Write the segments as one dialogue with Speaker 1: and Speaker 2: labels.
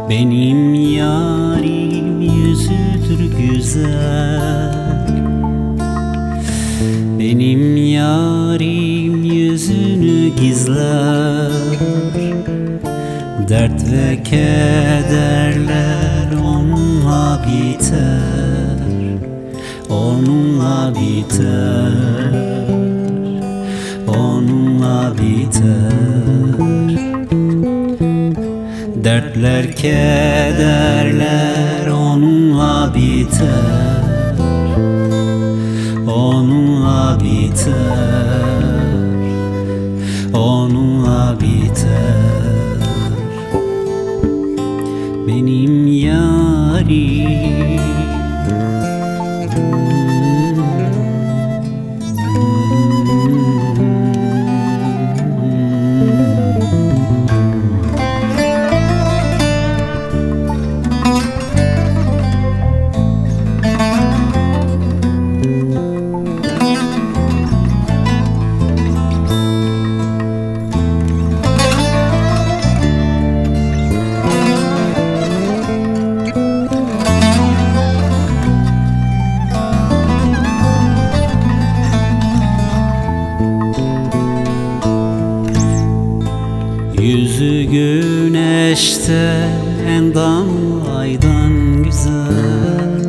Speaker 1: Benim yarim yüzüdür güzel, benim yarim yüzünü gizler. Dert ve kederler onunla biter, onunla biter, onunla biter. Dertler, kederler onunla biter, onunla biter, onunla biter. Benim yarim yüzü güneşte endam aydan güzel,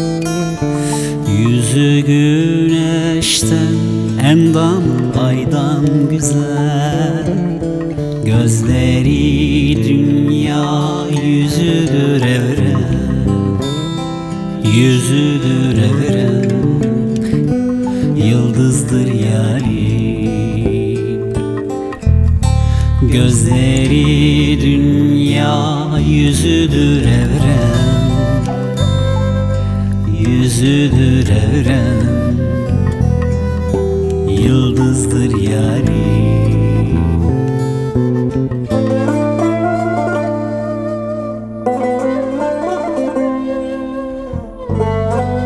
Speaker 1: yüzü güneşten endam aydan güzel. Gözleri dünya yüzüdür evren, yüzüdür evren. Yıldızdır yarim, gözleri dünya yüzüdür evren, yüzüdür evren. Yıldızdır yarim.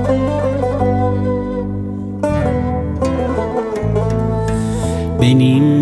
Speaker 1: Benim